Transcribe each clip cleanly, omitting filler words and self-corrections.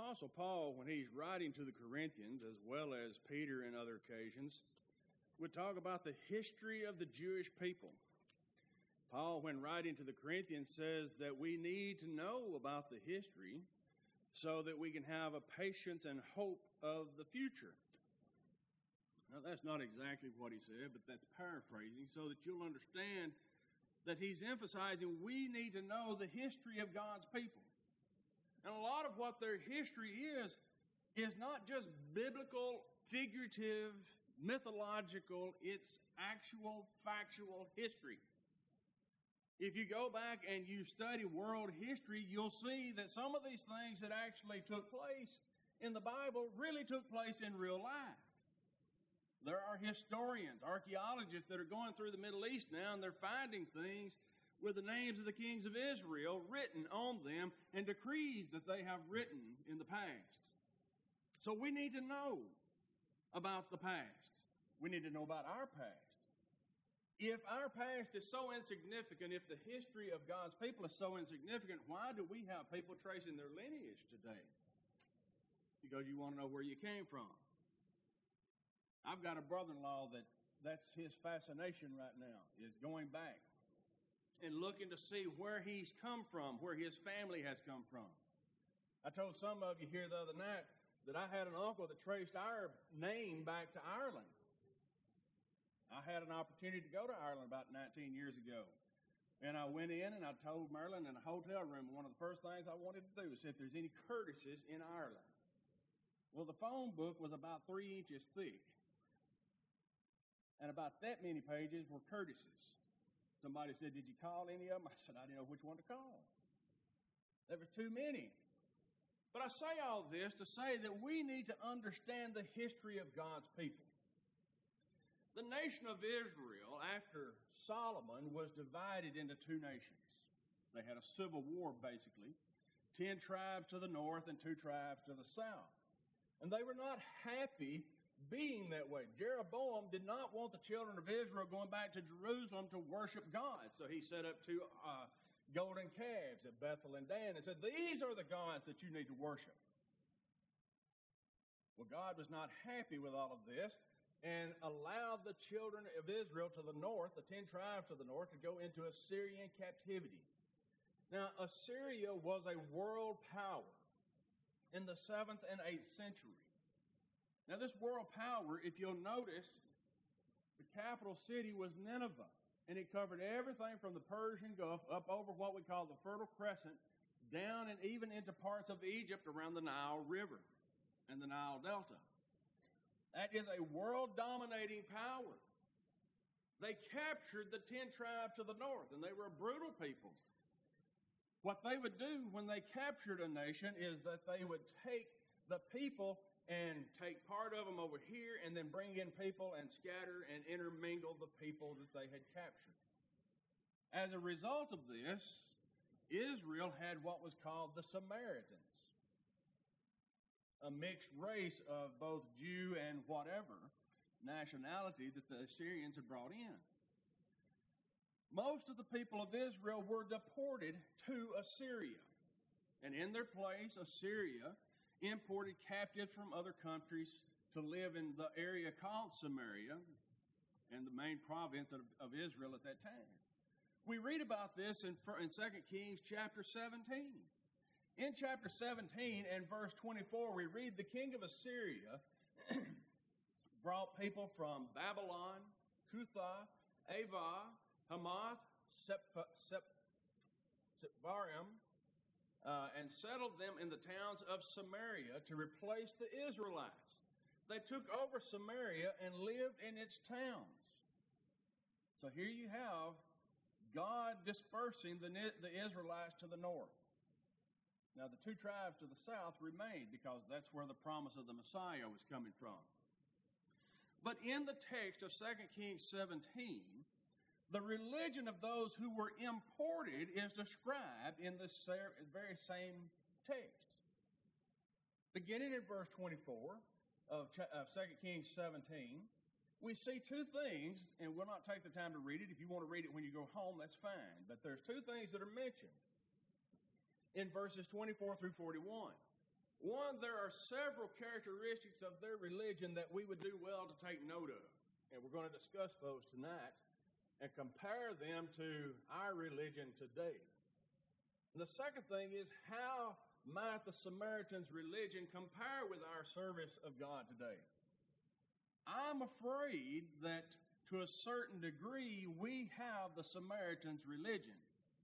Apostle Paul, when he's writing to the Corinthians, as well as Peter in other occasions, would talk about the history of the Jewish people. Paul, when writing to the Corinthians, says that we need to know about the history so that we can have a patience and hope of the future. Now, that's not exactly what he said, but that's paraphrasing so that you'll understand that he's emphasizing we need to know the history of God's people. And a lot of what their history is not just biblical, figurative, mythological, it's actual, factual history. If you go back and you study world history, you'll see that some of these things that actually took place in the Bible really took place in real life. There are historians, archaeologists that are going through the Middle East now, and they're finding things with the names of the kings of Israel written on them and decrees that they have written in the past. So we need to know about the past. We need to know about our past. If our past is so insignificant, if the history of God's people is so insignificant, why do we have people tracing their lineage today? Because you want to know where you came from. I've got a brother-in-law that's his fascination right now, is going back and looking to see where he's come from, where his family has come from. I told some of you here the other night that I had an uncle that traced our name back to Ireland. I had an opportunity to go to Ireland about 19 years ago. And I went in and I told Merlin in a hotel room, one of the first things I wanted to do was see if there's any Curtises in Ireland. Well, the phone book was about 3 inches thick. And about that many pages were Curtises. Somebody said, "Did you call any of them?" I said, "I didn't know which one to call. There were too many." But I say all this to say that we need to understand the history of God's people. The nation of Israel, after Solomon, was divided into two nations. They had a civil war, basically. 10 tribes to the north and 2 tribes to the south. And they were not happy being that way. Jeroboam did not want the children of Israel going back to Jerusalem to worship God. So he set up 2 golden calves at Bethel and Dan and said, "These are the gods that you need to worship." Well, God was not happy with all of this and allowed the children of Israel to the north, the 10 tribes to the north, to go into Assyrian captivity. Now, Assyria was a world power in the 7th and 8th century. Now, this world power, if you'll notice, the capital city was Nineveh, and it covered everything from the Persian Gulf up over what we call the Fertile Crescent, down and even into parts of Egypt around the Nile River and the Nile Delta. That is a world-dominating power. They captured the 10 tribes to the north, and they were a brutal people. What they would do when they captured a nation is that they would take the people and take part of them over here and then bring in people and scatter and intermingle the people that they had captured. As a result of this, Israel had what was called the Samaritans, a mixed race of both Jew and whatever nationality that the Assyrians had brought in. Most of the people of Israel were deported to Assyria, and in their place, Assyria imported captives from other countries to live in the area called Samaria and the main province of Israel at that time. We read about this in 2 Kings chapter 17. In chapter 17 and verse 24, we read, "The king of Assyria brought people from Babylon, Cutha, Ava, Hamath, Sepharvaim, and settled them in the towns of Samaria to replace the Israelites. They took over Samaria and lived in its towns." So here you have God dispersing the Israelites to the north. Now the 2 tribes to the south remained because that's where the promise of the Messiah was coming from. But in the text of 2 Kings 17, the religion of those who were imported is described in the very same text. Beginning in verse 24 of 2 Kings 17, we see 2 things, and we'll not take the time to read it. If you want to read it when you go home, that's fine. But there's 2 things that are mentioned in verses 24 through 41. One 1, there are several characteristics of their religion that we would do well to take note of. And we're going to discuss those tonight and compare them to our religion today. And the second thing is, how might the Samaritans' religion compare with our service of God today? I'm afraid that to a certain degree, we have the Samaritans' religion.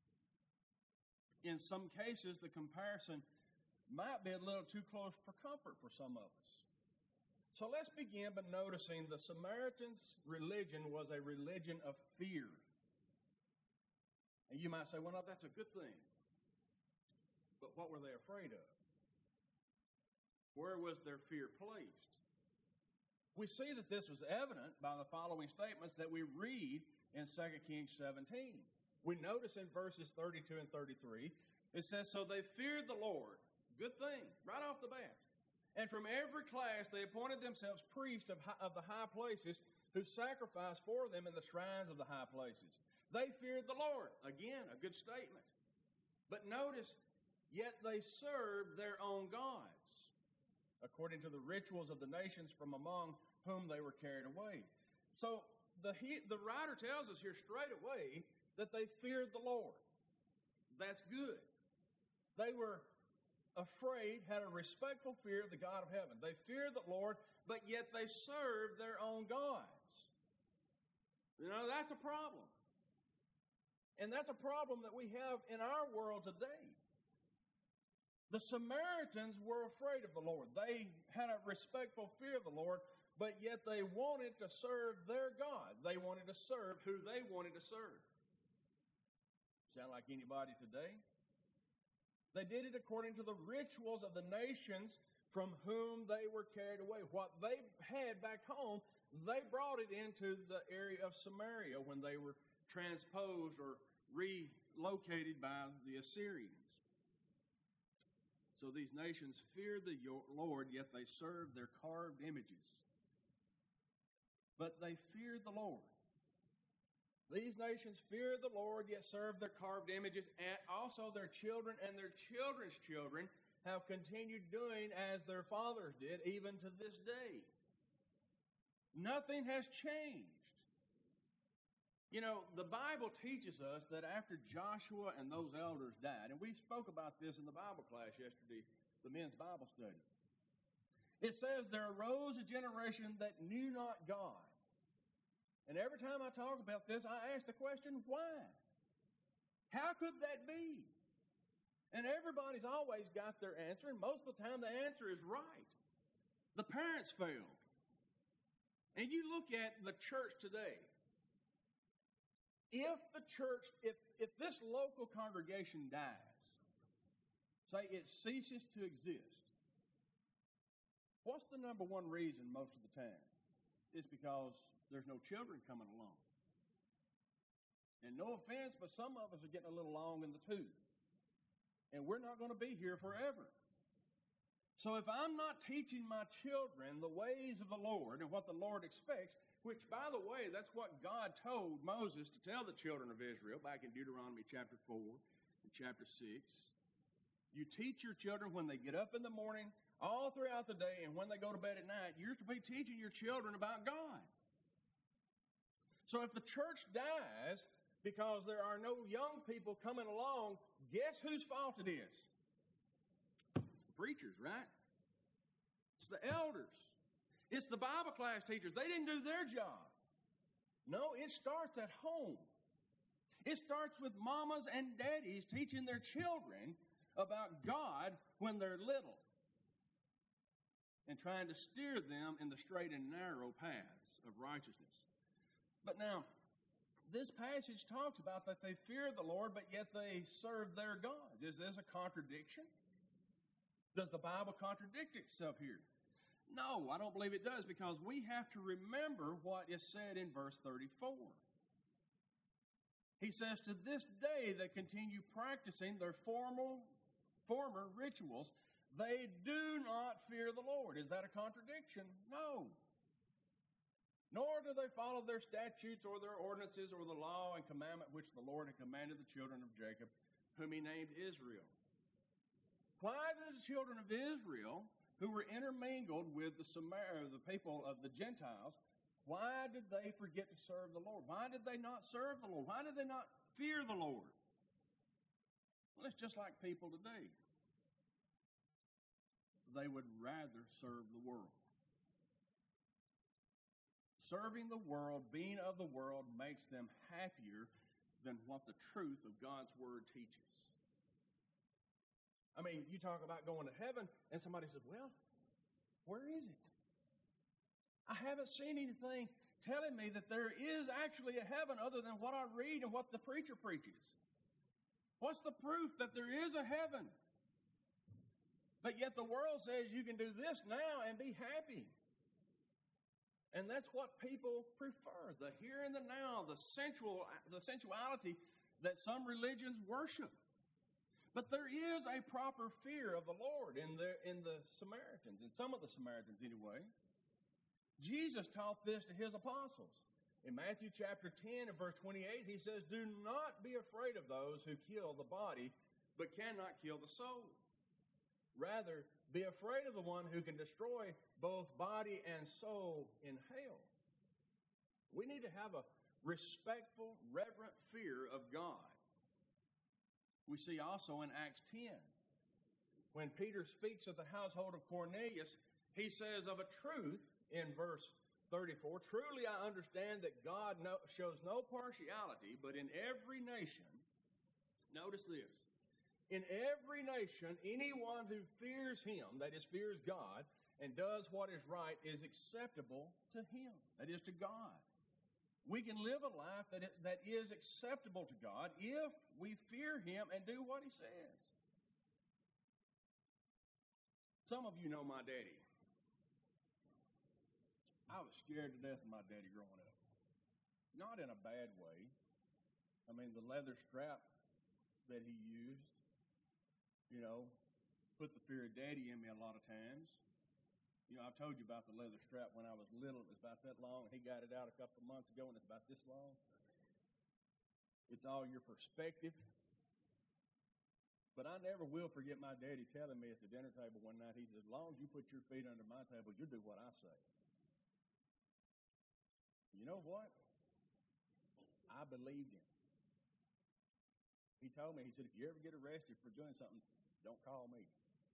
In some cases, the comparison might be a little too close for comfort for some of us. So let's begin by noticing the Samaritans' religion was a religion of fear. And you might say, well, no, that's a good thing. But what were they afraid of? Where was their fear placed? We see that this was evident by the following statements that we read in 2 Kings 17. We notice in verses 32 and 33, it says, so they feared the Lord. Good thing, right off the bat. And from every class they appointed themselves priests of the high places who sacrificed for them in the shrines of the high places. They feared the Lord. Again, a good statement. But notice, yet they served their own gods, according to the rituals of the nations from among whom they were carried away. So the writer tells us here straight away that they feared the Lord. That's good. They were afraid, had a respectful fear of the God of heaven. They feared the Lord, but yet they served their own gods. You know, that's a problem. And that's a problem that we have in our world today. The Samaritans were afraid of the Lord. They had a respectful fear of the Lord, but yet they wanted to serve their gods. They wanted to serve who they wanted to serve. Sound like anybody today? They did it according to the rituals of the nations from whom they were carried away. What they had back home, they brought it into the area of Samaria when they were transposed or relocated by the Assyrians. So these nations feared the Lord, yet they served their carved images. But they feared the Lord. These nations feared the Lord, yet served their carved images, and also their children and their children's children have continued doing as their fathers did, even to this day. Nothing has changed. You know, the Bible teaches us that after Joshua and those elders died, and we spoke about this in the Bible class yesterday, the men's Bible study. It says, there arose a generation that knew not God. And every time I talk about this, I ask the question, why? How could that be? And everybody's always got their answer, and most of the time the answer is right. The parents failed. And you look at the church today. If this local congregation dies, say it ceases to exist, what's the number one reason most of the time? It's because there's no children coming along. And no offense, but some of us are getting a little long in the tooth. And we're not going to be here forever. So if I'm not teaching my children the ways of the Lord and what the Lord expects, which, by the way, that's what God told Moses to tell the children of Israel back in Deuteronomy chapter 4 and chapter 6. You teach your children when they get up in the morning, all throughout the day, and when they go to bed at night, you're to be teaching your children about God. So if the church dies because there are no young people coming along, guess whose fault it is? It's the preachers, right? It's the elders. It's the Bible class teachers. They didn't do their job. No, it starts at home. It starts with mamas and daddies teaching their children about God when they're little and trying to steer them in the straight and narrow paths of righteousness. But now, this passage talks about that they fear the Lord, but yet they serve their gods. Is this a contradiction? Does the Bible contradict itself here? No, I don't believe it does, because we have to remember what is said in verse 34. He says, to this day they continue practicing their former rituals. They do not fear the Lord. Is that a contradiction? No. Nor do they follow their statutes or their ordinances or the law and commandment which the Lord had commanded the children of Jacob, whom he named Israel. Why did the children of Israel, who were intermingled with the people of the Gentiles, why did they forget to serve the Lord? Why did they not serve the Lord? Why did they not fear the Lord? Well, it's just like people today. They would rather serve the world. Serving the world, being of the world, makes them happier than what the truth of God's Word teaches. I mean, you talk about going to heaven, and somebody says, well, where is it? I haven't seen anything telling me that there is actually a heaven other than what I read and what the preacher preaches. What's the proof that there is a heaven? But yet the world says you can do this now and be happy. And that's what people prefer, the here and the now, the sensuality that some religions worship. But there is a proper fear of the Lord in the Samaritans, in some of the Samaritans anyway. Jesus taught this to his apostles. In Matthew chapter 10 and verse 28, he says, do not be afraid of those who kill the body, but cannot kill the soul. Rather, be afraid of the one who can destroy both body and soul in hell. We need to have a respectful, reverent fear of God. We see also in Acts 10, when Peter speaks of the household of Cornelius, he says of a truth in verse 34, truly I understand that God shows no partiality, but in every nation, notice this, in every nation, anyone who fears him, that is, fears God, and does what is right is acceptable to him, that is, to God. We can live a life that is acceptable to God if we fear him and do what he says. Some of you know my daddy. I was scared to death of my daddy growing up. Not in a bad way. I mean, the leather strap that he used, put the fear of daddy in me a lot of times. I've told you about the leather strap when I was little. It was about that long, and he got it out a couple of months ago, and it's about this long. It's all your perspective. But I never will forget my daddy telling me at the dinner table one night, he said, as long as you put your feet under my table, you'll do what I say. You know what? I believed him. He told me, he said, if you ever get arrested for doing something, don't call me.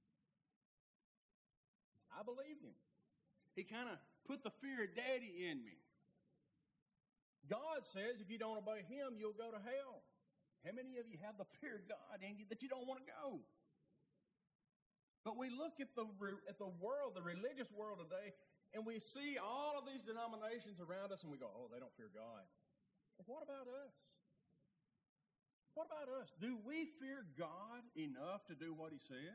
I believed him. He kind of put the fear of daddy in me. God says if you don't obey him, you'll go to hell. How many of you have the fear of God in you that you don't want to go? But we look at the world, the religious world today, and we see all of these denominations around us, and we go, oh, they don't fear God. Well, what about us? What about us? Do we fear God enough to do what he says?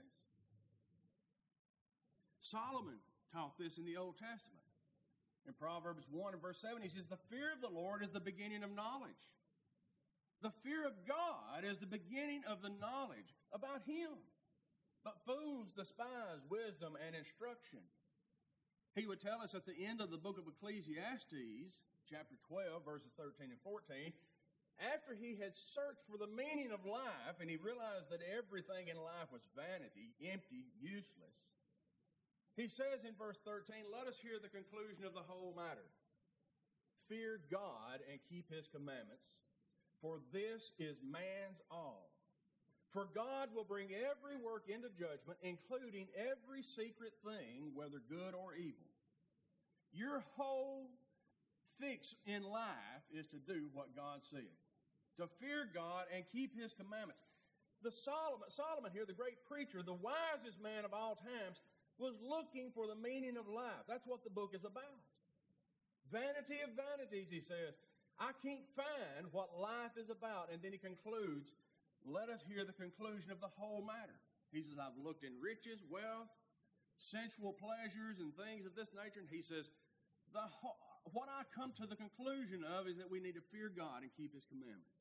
Solomon taught this in the Old Testament. In Proverbs 1 and verse 7, he says, the fear of the Lord is the beginning of knowledge. The fear of God is the beginning of the knowledge about him. But fools despise wisdom and instruction. He would tell us at the end of the book of Ecclesiastes, chapter 12, verses 13 and 14, after he had searched for the meaning of life and he realized that everything in life was vanity, empty, useless, he says in verse 13, let us hear the conclusion of the whole matter. Fear God and keep his commandments, for this is man's all. For God will bring every work into judgment, including every secret thing, whether good or evil. Your whole fix in life is to do what God said, to fear God and keep his commandments. Solomon here, the great preacher, the wisest man of all times, was looking for the meaning of life. That's what the book is about. Vanity of vanities, he says. I can't find what life is about. And then he concludes, let us hear the conclusion of the whole matter. He says, I've looked in riches, wealth, sensual pleasures, and things of this nature. And he says, what I come to the conclusion of is that we need to fear God and keep his commandments.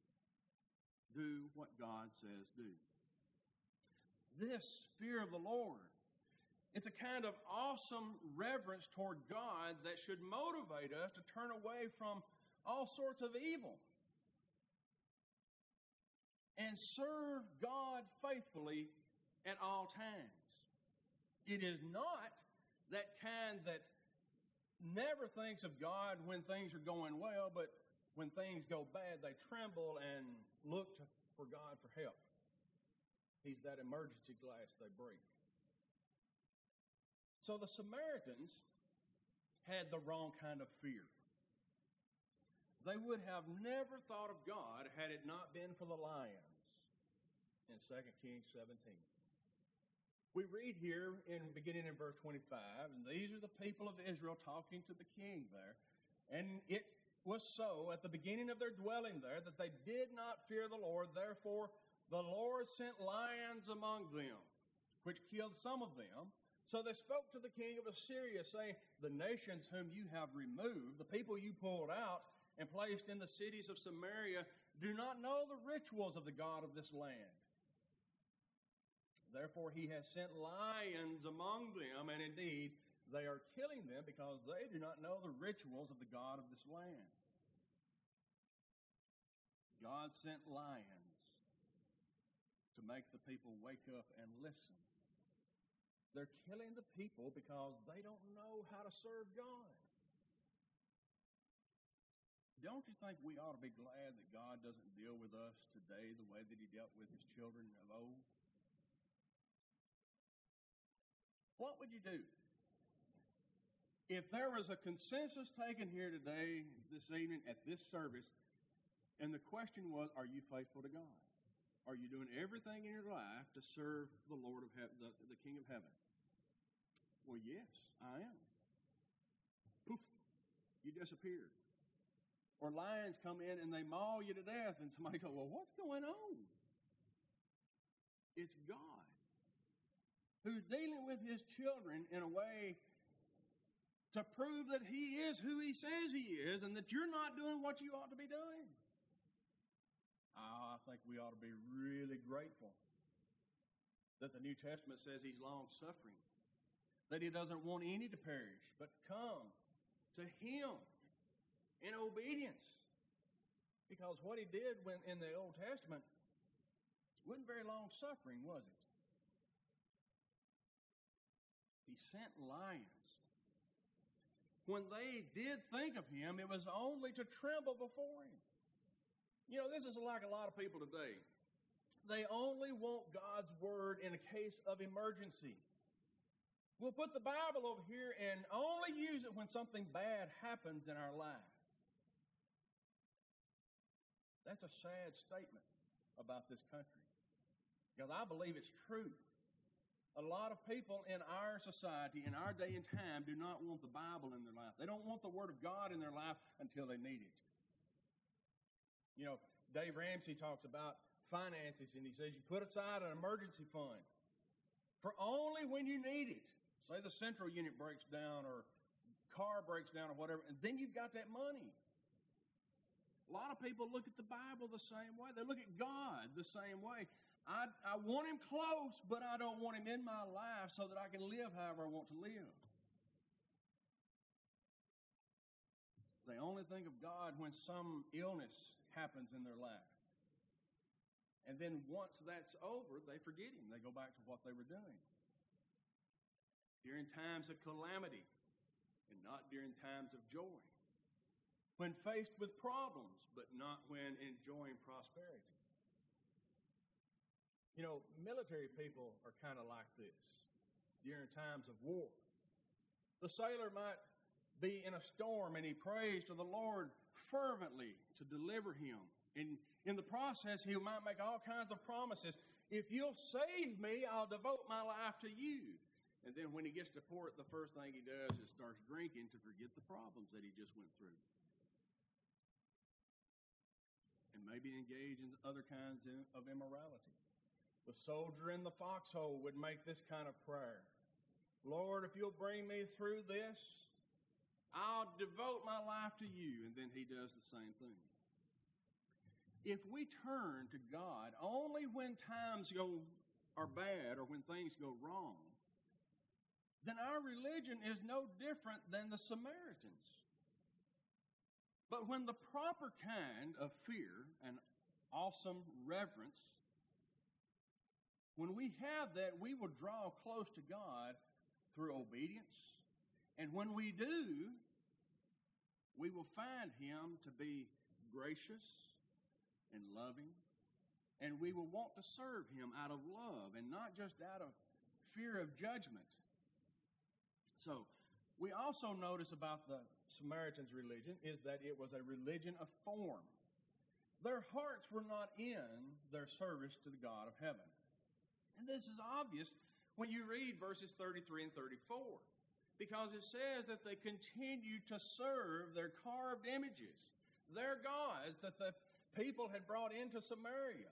Do what God says do. This fear of the Lord, it's a kind of awesome reverence toward God that should motivate us to turn away from all sorts of evil and serve God faithfully at all times. It is not that kind that never thinks of God when things are going well, but when things go bad, they tremble and look for God for help. He's that emergency glass they break. So the Samaritans had the wrong kind of fear. They would have never thought of God had it not been for the lions in 2 Kings 17. We read here, beginning in verse 25, and these are the people of Israel talking to the king there. And it was so at the beginning of their dwelling there that they did not fear the Lord. Therefore, the Lord sent lions among them, which killed some of them. So they spoke to the king of Assyria, saying, the nations whom you have removed, the people you pulled out and placed in the cities of Samaria, do not know the rituals of the God of this land. Therefore, he has sent lions among them, and indeed, they are killing them because they do not know the rituals of the God of this land. God sent lions to make the people wake up and listen. They're killing the people because they don't know how to serve God. Don't you think we ought to be glad that God doesn't deal with us today the way that he dealt with his children of old? What would you do if there was a consensus taken here today, this evening, at this service, and the question was, are you faithful to God? Are you doing everything in your life to serve the Lord of heaven, the King of heaven? Well, yes, I am. Poof, you disappeared. Or lions come in and they maul you to death, and somebody goes, well, what's going on? It's God who's dealing with his children in a way to prove that he is who he says he is and that you're not doing what you ought to be doing. I think we ought to be really grateful that the New Testament says he's long-suffering, that he doesn't want any to perish, but come to him in obedience. Because what he did when in the Old Testament wasn't very long-suffering, was it? He sent lions. When they did think of him, it was only to tremble before him. You know, this is like a lot of people today. They only want God's word in a case of emergency. We'll put the Bible over here and only use it when something bad happens in our life. That's a sad statement about this country, because I believe it's true. A lot of people in our society, in our day and time, do not want the Bible in their life. They don't want the Word of God in their life until they need it. You know, Dave Ramsey talks about finances, and he says you put aside an emergency fund for only when you need it. Say the central unit breaks down or car breaks down or whatever, and then you've got that money. A lot of people look at the Bible the same way. They look at God the same way. I want him close, but I don't want him in my life so that I can live however I want to live. They only think of God when some illness happens in their life. And then once that's over, they forget him. They go back to what they were doing. During times of calamity and not during times of joy. When faced with problems, but not when enjoying prosperity. You know, military people are kind of like this during times of war. The sailor might be in a storm and he prays to the Lord fervently to deliver him. And in the process, he might make all kinds of promises. If you'll save me, I'll devote my life to you. And then when he gets to port, the first thing he does is starts drinking to forget the problems that he just went through. And maybe engage in other kinds of immorality. The soldier in the foxhole would make this kind of prayer. Lord, if you'll bring me through this, I'll devote my life to you. And then he does the same thing. If we turn to God only when times are bad or when things go wrong, then our religion is no different than the Samaritans. But when the proper kind of fear and awesome reverence, When we have that, we will draw close to God through obedience. And when we do, we will find Him to be gracious and loving. And we will want to serve Him out of love and not just out of fear of judgment. So, we also notice about the Samaritans' religion is that it was a religion of form. Their hearts were not in their service to the God of heaven. And this is obvious when you read verses 33 and 34, because it says that they continued to serve their carved images, their gods that the people had brought into Samaria.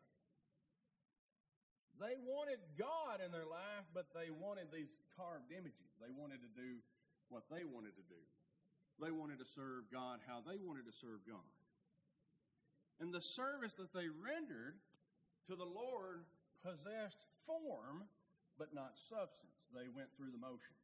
They wanted God in their life, but they wanted these carved images. They wanted to do what they wanted to do. They wanted to serve God how they wanted to serve God. And the service that they rendered to the Lord possessed form, but not substance. They went through the motions.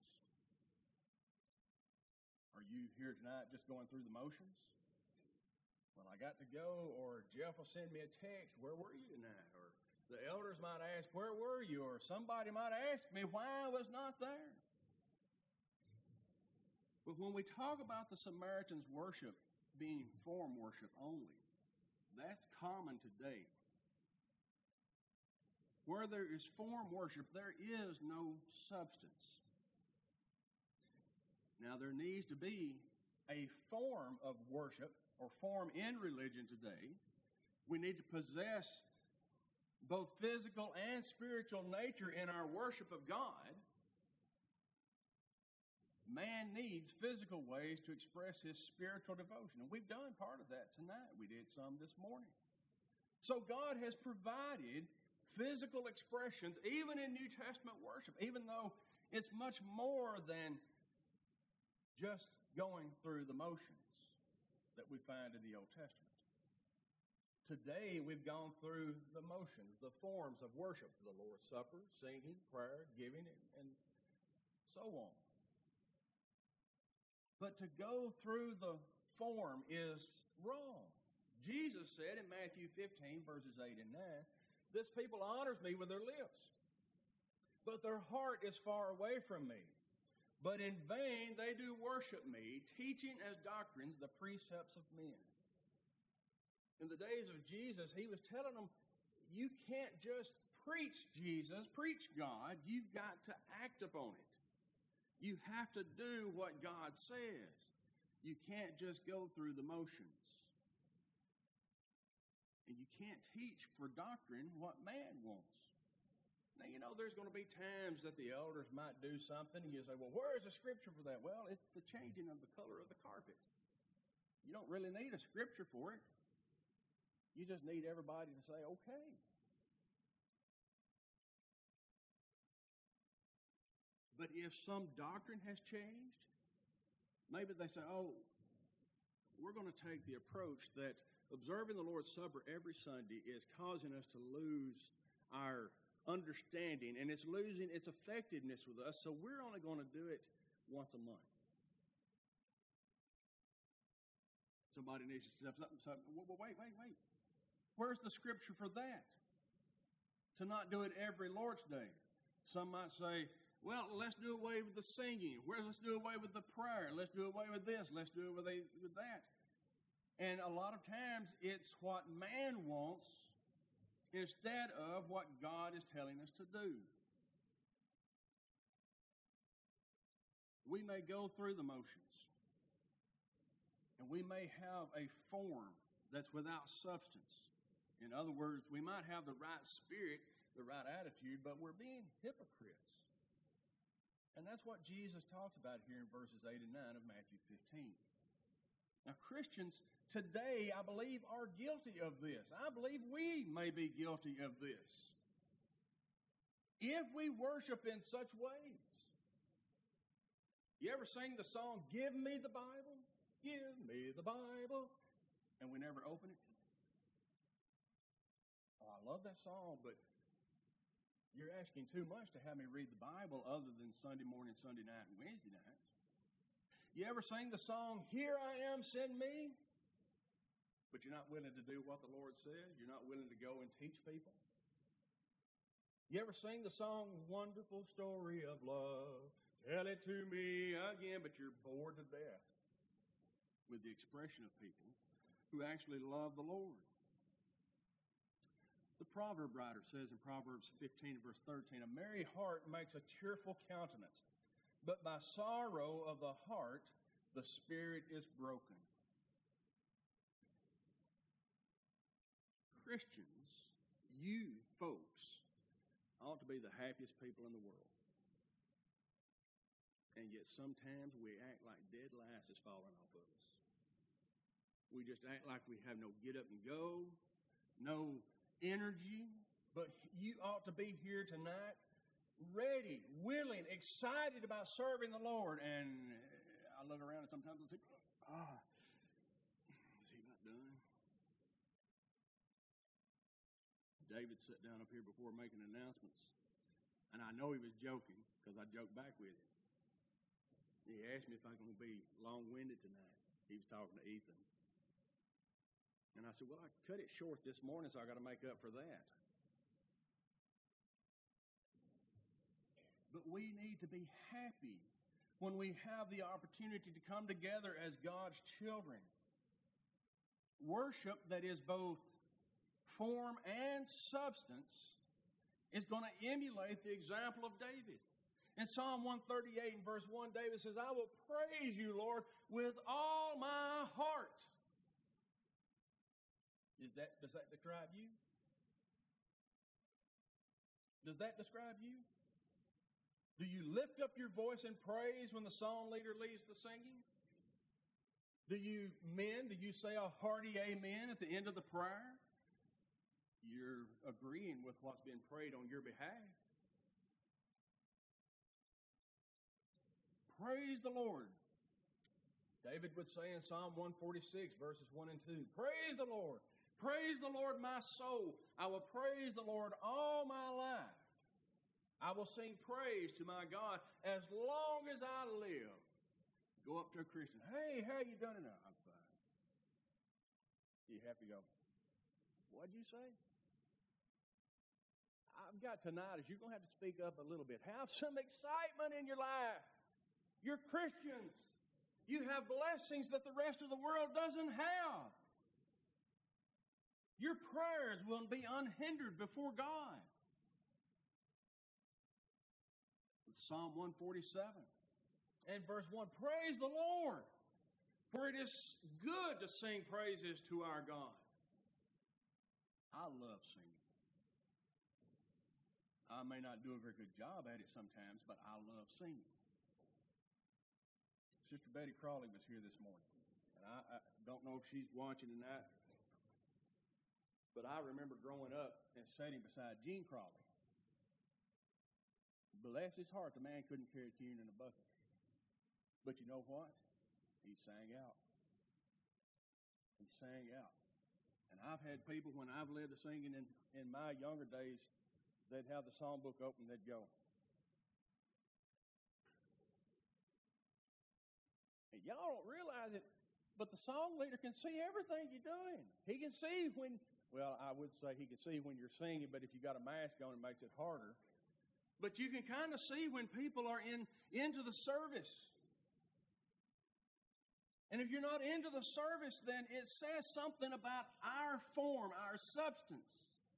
Are you here tonight just going through the motions? Well, I got to go, or Jeff will send me a text, where were you tonight? Or the elders might ask, where were you? Or somebody might ask me why I was not there. But when we talk about the Samaritans' worship being form worship only, that's common today. Where there is form worship, there is no substance. Now, there needs to be a form of worship or form in religion today. We need to possess both physical and spiritual nature in our worship of God. Man needs physical ways to express his spiritual devotion. And we've done part of that tonight. We did some this morning. So God has provided physical expressions, even in New Testament worship, even though it's much more than just going through the motions that we find in the Old Testament. Today, we've gone through the motions, the forms of worship, the Lord's Supper, singing, prayer, giving, and so on. But to go through the form is wrong. Jesus said in Matthew 15, verses 8 and 9, this people honors me with their lips, but their heart is far away from me. But in vain they do worship me, teaching as doctrines the precepts of men. In the days of Jesus, he was telling them, you can't just preach Jesus, preach God. You've got to act upon it. You have to do what God says. You can't just go through the motions. And you can't teach for doctrine what man wants. Now, you know, there's going to be times that the elders might do something, and you say, well, where is the scripture for that? Well, it's the changing of the color of the carpet. You don't really need a scripture for it. You just need everybody to say, okay. But if some doctrine has changed, maybe they say, oh, we're going to take the approach that observing the Lord's Supper every Sunday is causing us to lose our understanding, and it's losing its effectiveness with us, so we're only going to do it once a month. Somebody needs to say something. Well, wait. Where's the scripture for that? To not do it every Lord's Day. Some might say, well, let's do away with the singing. Let's do away with the prayer. Let's do away with this. Let's do away with that. And a lot of times it's what man wants instead of what God is telling us to do. We may go through the motions, and we may have a form that's without substance. In other words, we might have the right spirit, the right attitude, but we're being hypocrites. And that's what Jesus talks about here in verses 8 and 9 of Matthew 15. Now, Christians today, I believe, are guilty of this. I believe we may be guilty of this. If we worship in such ways. You ever sing the song, Give Me the Bible? Give me the Bible. And we never open it? Oh, I love that song, but you're asking too much to have me read the Bible other than Sunday morning, Sunday night, and Wednesday nights. You ever sing the song, Here I Am, Send Me? But you're not willing to do what the Lord says? You're not willing to go and teach people? You ever sing the song, Wonderful Story of Love? Tell it to me again, but you're bored to death with the expression of people who actually love the Lord. The proverb writer says in Proverbs 15, verse 13, a merry heart makes a cheerful countenance, but by sorrow of the heart, the spirit is broken. Christians, you folks, ought to be the happiest people in the world. And yet sometimes we act like dead lice is falling off of us. We just act like we have no get up and go, no energy. But you ought to be here tonight, ready, willing, excited about serving the Lord. And I look around and sometimes I say, is he not done? David sat down up here before making announcements, and I know he was joking because I joked back with him. He asked me if I'm going to be long-winded tonight. He was talking to Ethan. And I said, well, I cut it short this morning, so I got to make up for that. But we need to be happy when we have the opportunity to come together as God's children. Worship that is both form and substance is going to emulate the example of David. In Psalm 138 and verse 1, David says, I will praise you, Lord, with all my heart. Does that describe you? Does that describe you? Do you lift up your voice in praise when the song leader leads the singing? Do you say a hearty amen at the end of the prayer? You're agreeing with what's been prayed on your behalf. Praise the Lord. David would say in Psalm 146, verses 1 and 2, praise the Lord. Praise the Lord, my soul. I will praise the Lord all my life. I will sing praise to my God as long as I live. Go up to a Christian. Hey, how you doing tonight? I'm fine. You have to go, what'd you say? I've got tonight is you're going to have to speak up a little bit. Have some excitement in your life. You're Christians. You have blessings that the rest of the world doesn't have. Your prayers will be unhindered before God. Psalm 147 and verse 1, praise the Lord, for it is good to sing praises to our God. I love singing. I may not do a very good job at it sometimes, but I love singing. Sister Betty Crawley was here this morning, and I don't know if she's watching tonight, but I remember growing up and sitting beside Gene Crawley. Bless his heart, the man couldn't carry a tune in a bucket. But you know what? He sang out. He sang out. And I've had people, when I've led the singing in my younger days, they'd have the songbook open, they'd go. And y'all don't realize it, but the song leader can see everything you're doing. He can see when, well, I would say he can see when you're singing, but if you got a mask on, it makes it harder. But you can kind of see when people are into the service. And if you're not into the service, then it says something about our form, our substance.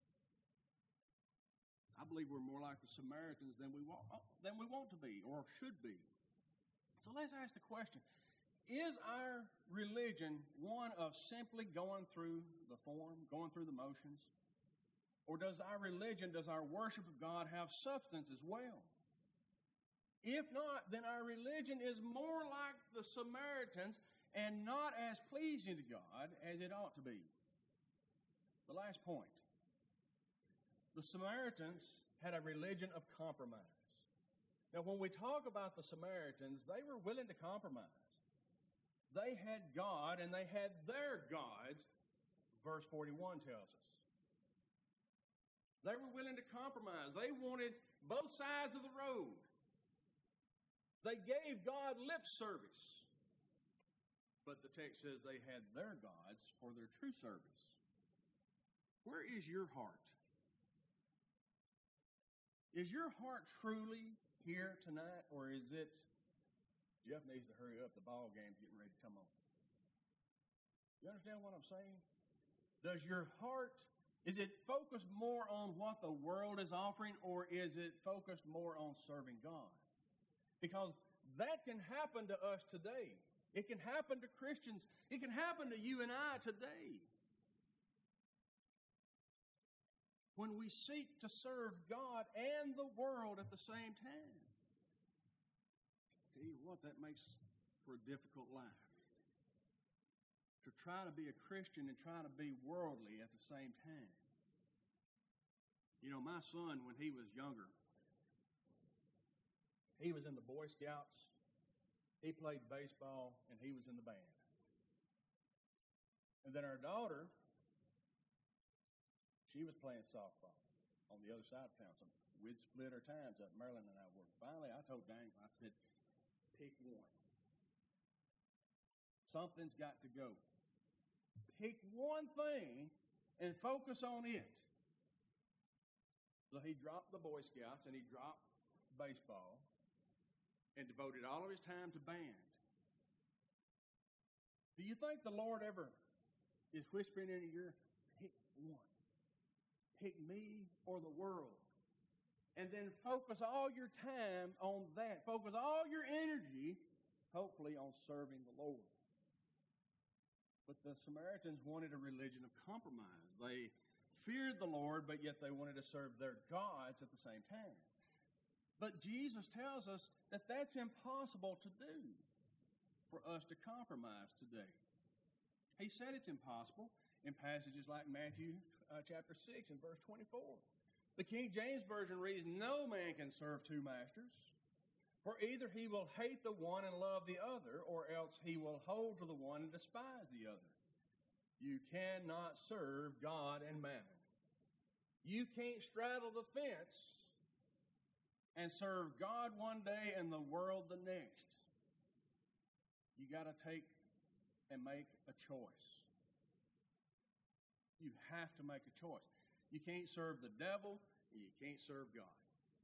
I believe we're more like the Samaritans than we want to be or should be. So let's ask the question, is our religion one of simply going through the form, going through the motions? Or does our religion, does our worship of God have substance as well? If not, then our religion is more like the Samaritans and not as pleasing to God as it ought to be. The last point. The Samaritans had a religion of compromise. Now, when we talk about the Samaritans, they were willing to compromise. They had God and they had their gods, verse 41 tells us. They were willing to compromise. They wanted both sides of the road. They gave God lip service. But the text says they had their gods for their true service. Where is your heart? Is your heart truly here tonight, or is it, Jeff needs to hurry up, the ball game's getting ready to come on? You understand what I'm saying? Does your heart, is it focused more on what the world is offering, or is it focused more on serving God? Because that can happen to us today. It can happen to Christians. It can happen to you and I today. When we seek to serve God and the world at the same time. Tell you what, that makes for a difficult life. To try to be a Christian and try to be worldly at the same time. You know, my son, when he was younger, he was in the Boy Scouts, he played baseball, and he was in the band. And then our daughter, she was playing softball on the other side of town. So we'd split our times up. Marilyn and I were. Finally, I told Daniel, I said, pick one. Something's got to go. Pick one thing and focus on it. So he dropped the Boy Scouts and he dropped baseball and devoted all of his time to band. Do you think the Lord ever is whispering in your ear, pick one? Pick me or the world. And then focus all your time on that. Focus all your energy, hopefully, on serving the Lord. But the Samaritans wanted a religion of compromise. They feared the Lord, but yet they wanted to serve their gods at the same time. But Jesus tells us that that's impossible to do for us to compromise today. He said it's impossible in passages like Matthew chapter 6 and verse 24. The King James Version reads, "No man can serve two masters, for either he will hate the one and love the other, or else he will hold to the one and despise the other. You cannot serve God and mammon." You can't straddle the fence and serve God one day and the world the next. You got to take and make a choice. You have to make a choice. You can't serve the devil, and you can't serve God.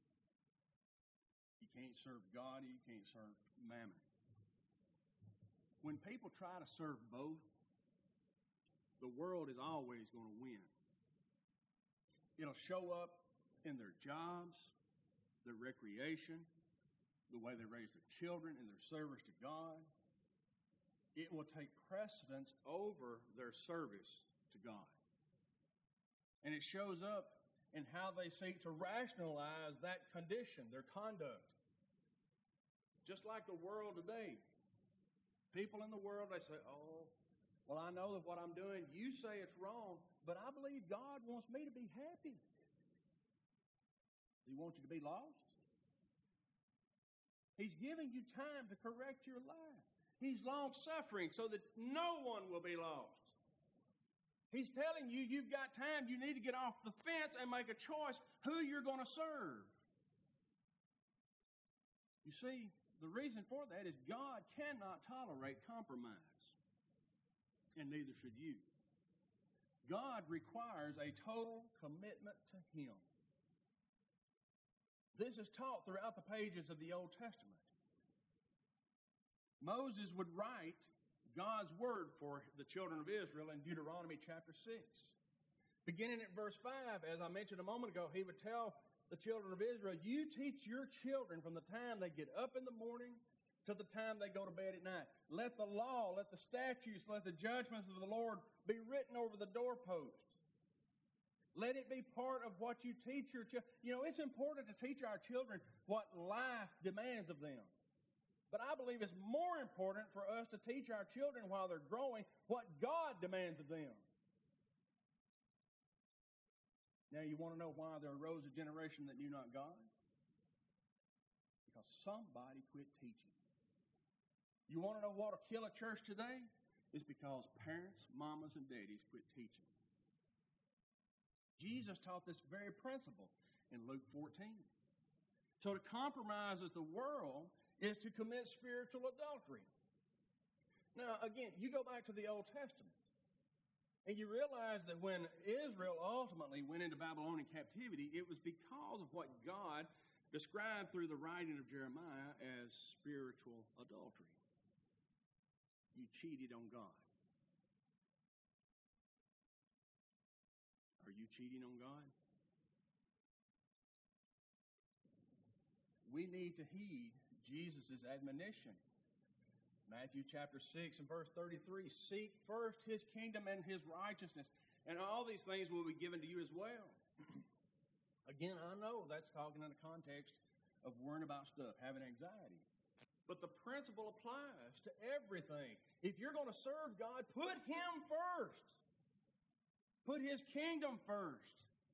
You can't serve God, and you can't serve mammon. When people try to serve both, the world is always going to win. It'll show up in their jobs, their recreation, the way they raise their children, and their service to God. It will take precedence over their service to God. And it shows up in how they seek to rationalize that condition, their conduct. Just like the world today. People in the world, they say, "Oh, well, I know that what I'm doing, you say it's wrong, but I believe God wants me to be happy." Does He want you to be lost? He's giving you time to correct your life. He's long-suffering so that no one will be lost. He's telling you you've got time. You need to get off the fence and make a choice who you're going to serve. You see, the reason for that is God cannot tolerate compromise, and neither should you. God requires a total commitment to Him. This is taught throughout the pages of the Old Testament. Moses would write God's word for the children of Israel in Deuteronomy chapter 6. Beginning at verse 5, as I mentioned a moment ago, he would tell the children of Israel, "You teach your children from the time they get up in the morning to the time they go to bed at night. Let the law, let the statutes, let the judgments of the Lord be written over the doorposts. Let it be part of what you teach your children." You know, it's important to teach our children what life demands of them. But I believe it's more important for us to teach our children while they're growing what God demands of them. Now, you want to know why there arose a generation that knew not God? Because somebody quit teaching. You want to know what will kill a church today? It's because parents, mamas, and daddies quit teaching. Jesus taught this very principle in Luke 14. So to compromise as the world is to commit spiritual adultery. Now, again, you go back to the Old Testament. And you realize that when Israel ultimately went into Babylonian captivity, it was because of what God described through the writing of Jeremiah as spiritual adultery. You cheated on God. Are you cheating on God? We need to heed Jesus' admonition. Matthew chapter 6 and verse 33, seek first his kingdom and his righteousness, and all these things will be given to you as well. Again, I know that's talking in the context of worrying about stuff, having anxiety. But the principle applies to everything. If you're going to serve God, put him first. Put his kingdom first.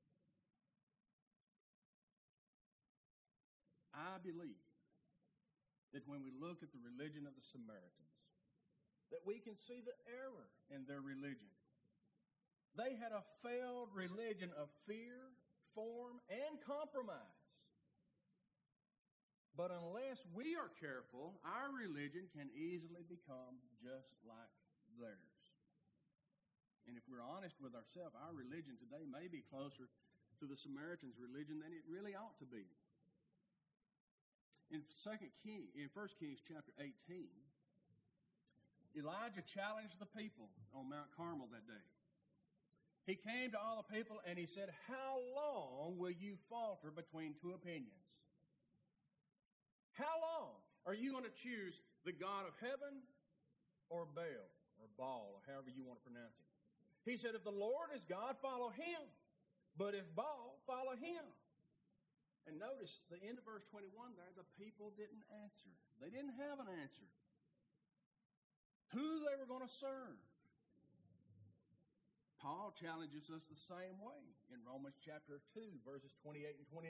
I believe that when we look at the religion of the Samaritans, that we can see the error in their religion. They had a failed religion of fear, form, and compromise. But unless we are careful, our religion can easily become just like theirs. And if we're honest with ourselves, our religion today may be closer to the Samaritans' religion than it really ought to be. In 1 Kings chapter 18, Elijah challenged the people on Mount Carmel that day. He came to all the people and he said, how long will you falter between two opinions? How long are you going to choose the God of heaven or Baal or Baal or however you want to pronounce it? He said, if the Lord is God, follow him. But if Baal, follow him. And notice the end of verse 21 there, the people didn't answer. They didn't have an answer. Who they were going to serve. Paul challenges us the same way in Romans chapter 2, verses 28 and 29.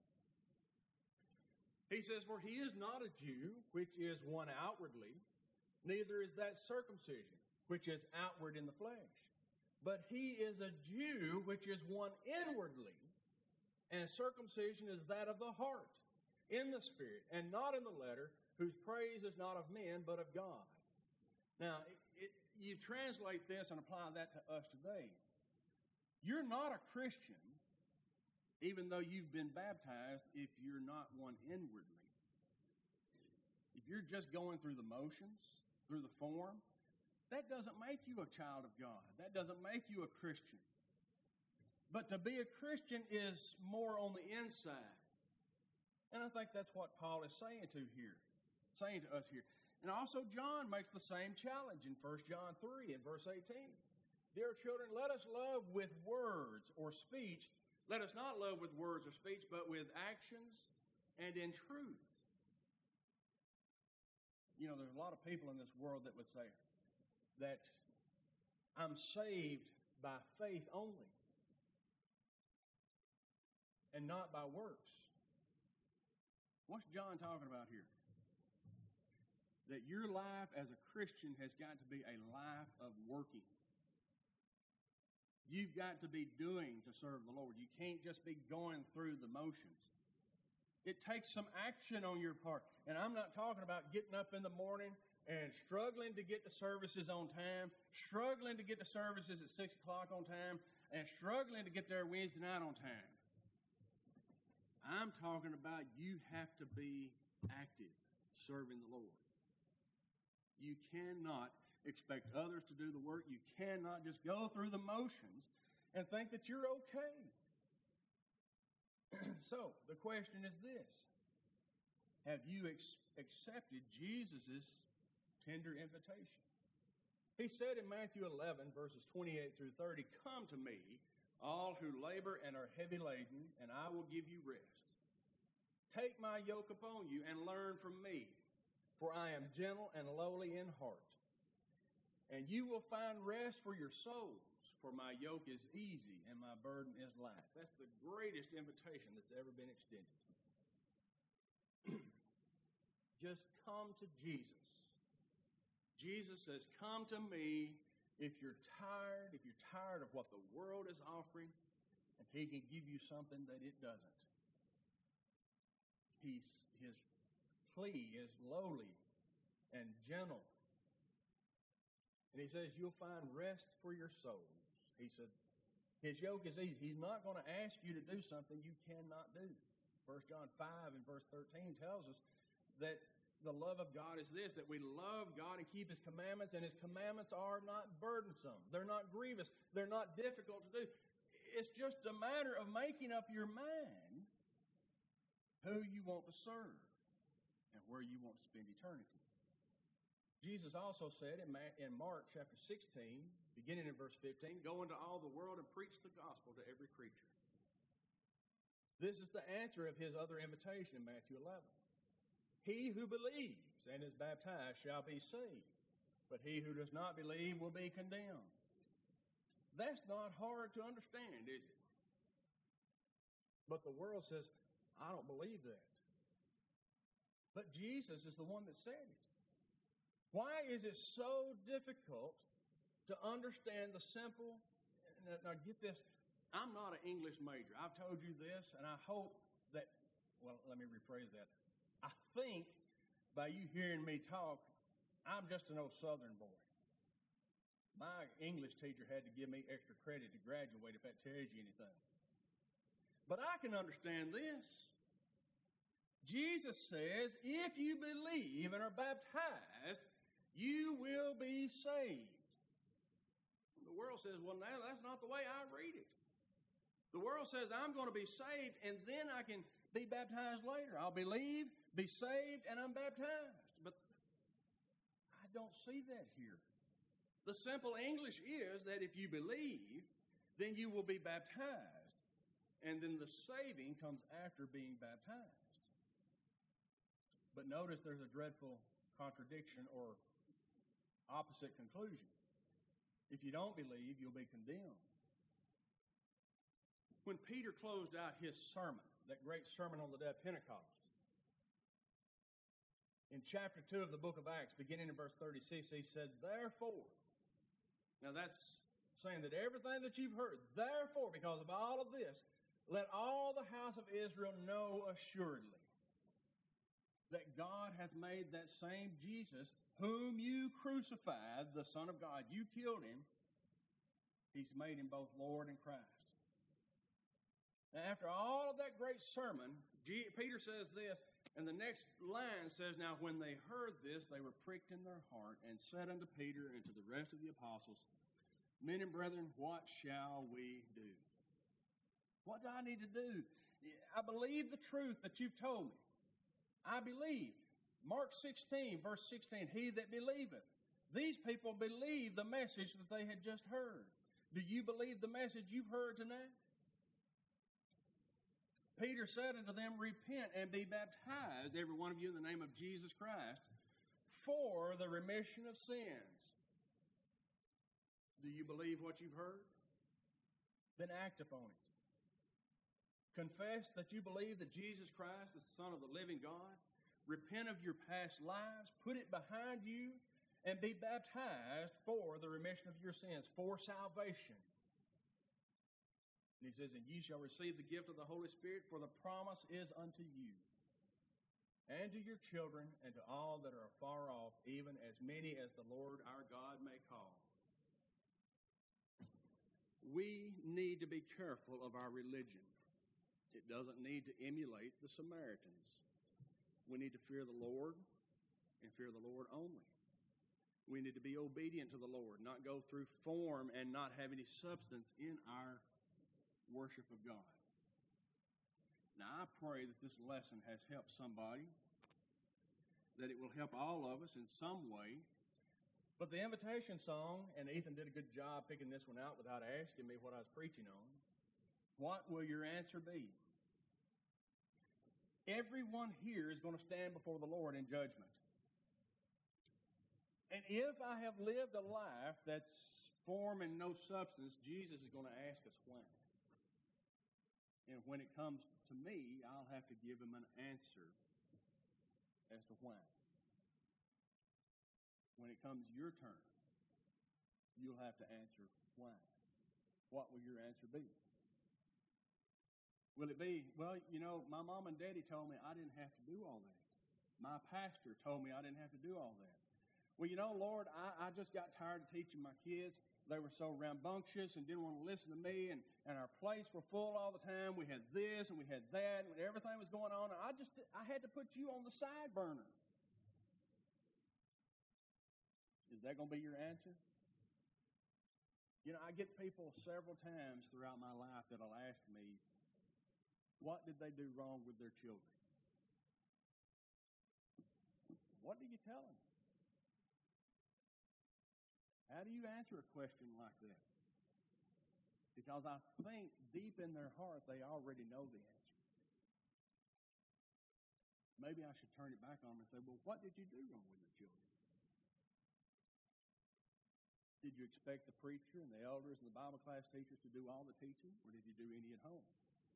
He says, for he is not a Jew, which is one outwardly, neither is that circumcision, which is outward in the flesh. But he is a Jew, which is one inwardly, and circumcision is that of the heart, in the spirit, and not in the letter, whose praise is not of men, but of God. Now, you translate this and apply that to us today. You're not a Christian, even though you've been baptized, if you're not one inwardly. If you're just going through the motions, through the form, that doesn't make you a child of God. That doesn't make you a Christian. But to be a Christian is more on the inside. And I think that's what Paul is saying to us here. And also John makes the same challenge in 1 John 3 and verse 18. Dear children, let us love with words or speech. Let us not love with words or speech, but with actions and in truth. You know, there's a lot of people in this world that would say that I'm saved by faith only and not by works. What's John talking about here? That your life as a Christian has got to be a life of working. You've got to be doing to serve the Lord. You can't just be going through the motions. It takes some action on your part. And I'm not talking about getting up in the morning and struggling to get to services on time, struggling to get to services at 6 o'clock on time, and struggling to get there Wednesday night on time. I'm talking about you have to be active serving the Lord. You cannot expect others to do the work. You cannot just go through the motions and think that you're okay. So, the question is this. Have you accepted Jesus' tender invitation? He said in Matthew 11, verses 28 through 30, come to me, all who labor and are heavy laden, and I will give you rest. Take my yoke upon you and learn from me, for I am gentle and lowly in heart. And you will find rest for your souls, for my yoke is easy and my burden is light. That's the greatest invitation that's ever been extended. Just come to Jesus. Jesus says, come to me if you're tired of what the world is offering, and he can give you something that it doesn't. His plea is lowly and gentle. And he says, you'll find rest for your souls. He said, his yoke is easy. He's not going to ask you to do something you cannot do. 1 John 5 and verse 13 tells us that the love of God is this, that we love God and keep His commandments, and His commandments are not burdensome. They're not grievous. They're not difficult to do. It's just a matter of making up your mind who you want to serve and where you want to spend eternity. Jesus also said in Mark chapter 16, beginning in verse 15, go into all the world and preach the gospel to every creature. This is the answer of His other invitation in Matthew 11. He who believes and is baptized shall be saved, but he who does not believe will be condemned. That's not hard to understand, is it? But the world says, I don't believe that. But Jesus is the one that said it. Why is it so difficult to understand the simple? Now get this, I'm not an English major. I've told you this, and I hope that, well, let me rephrase that. I think by you hearing me talk, I'm just an old Southern boy. My English teacher had to give me extra credit to graduate, if that tells you anything. But I can understand this. Jesus says, if you believe and are baptized, you will be saved. The world says, well, now that's not the way I read it. The world says I'm going to be saved, and then I can be baptized later. I'll believe, be saved, and I'm baptized. But I don't see that here. The simple English is that if you believe, then you will be baptized. And then the saving comes after being baptized. But notice there's a dreadful contradiction or opposite conclusion. If you don't believe, you'll be condemned. When Peter closed out his sermon, that great sermon on the day of Pentecost, in chapter 2 of the book of Acts, beginning in verse 36, he said, therefore, now that's saying that everything that you've heard, therefore, because of all of this, let all the house of Israel know assuredly that God hath made that same Jesus, whom you crucified, the Son of God, you killed him, He's made him both Lord and Christ. Now, after all of that great sermon, Peter says this, and the next line says, now when they heard this, they were pricked in their heart and said unto Peter and to the rest of the apostles, men and brethren, what shall we do? What do I need to do? I believe the truth that you've told me. I believe. Mark 16, verse 16, he that believeth. These people believe the message that they had just heard. Do you believe the message you've heard tonight? Peter said unto them, repent and be baptized, every one of you, in the name of Jesus Christ, for the remission of sins. Do you believe what you've heard? Then act upon it. Confess that you believe that Jesus Christ is the Son of the living God. Repent of your past lives. Put it behind you and be baptized for the remission of your sins, for salvation. And he says, and ye shall receive the gift of the Holy Spirit, for the promise is unto you, and to your children, and to all that are far off, even as many as the Lord our God may call. We need to be careful of our religion. It doesn't need to emulate the Samaritans. We need to fear the Lord and fear the Lord only. We need to be obedient to the Lord, not go through form and not have any substance in our worship of God. Now, I pray that this lesson has helped somebody, that it will help all of us in some way. But the invitation song, and Ethan did a good job picking this one out without asking me what I was preaching on. What will your answer be? Everyone here is going to stand before the Lord in judgment. And if I have lived a life that's form and no substance, Jesus is going to ask us when. And when it comes to me, I'll have to give him an answer as to when. When it comes your turn, you'll have to answer when. What will your answer be? Will it be, well, you know, my mom and daddy told me I didn't have to do all that. My pastor told me I didn't have to do all that. Well, you know, Lord, I just got tired of teaching my kids, they were so rambunctious and didn't want to listen to me, and our plates were full all the time. We had this and we had that, and everything was going on, and I had to put you on the side burner. Is that going to be your answer? You know, I get people several times throughout my life that'll ask me, what did they do wrong with their children? What do you tell them? How do you answer a question like that? Because I think deep in their heart they already know the answer. Maybe I should turn it back on them and say, well, what did you do wrong with your children? Did you expect the preacher and the elders and the Bible class teachers to do all the teaching, or did you do any at home?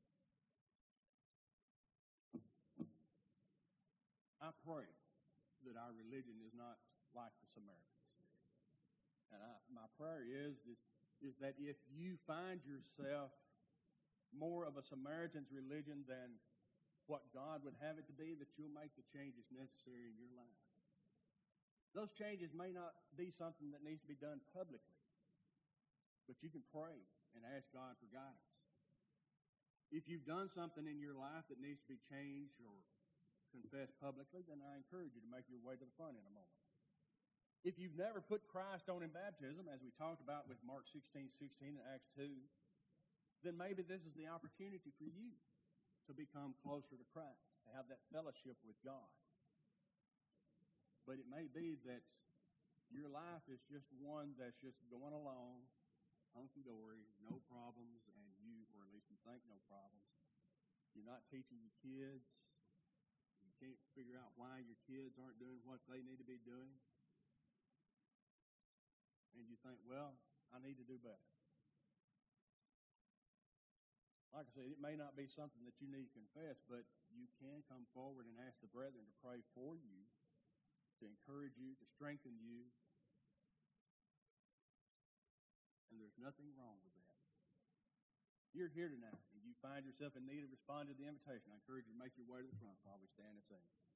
I pray that our religion is not like the Samaritans. And my prayer is that if you find yourself more of a Samaritan's religion than what God would have it to be, that you'll make the changes necessary in your life. Those changes may not be something that needs to be done publicly, but you can pray and ask God for guidance. If you've done something in your life that needs to be changed or confessed publicly, then I encourage you to make your way to the front in a moment. If you've never put Christ on in baptism, as we talked about with Mark 16:16 and Acts 2, then maybe this is the opportunity for you to become closer to Christ, to have that fellowship with God. But it may be that your life is just one that's just going along, hunky-dory, no problems, and you, or at least you think no problems. You're not teaching your kids. You can't figure out why your kids aren't doing what they need to be doing. And you think, well, I need to do better. Like I said, it may not be something that you need to confess, but you can come forward and ask the brethren to pray for you, to encourage you, to strengthen you. And there's nothing wrong with that. You're here tonight, and you find yourself in need of responding to the invitation. I encourage you to make your way to the front while we stand and sing.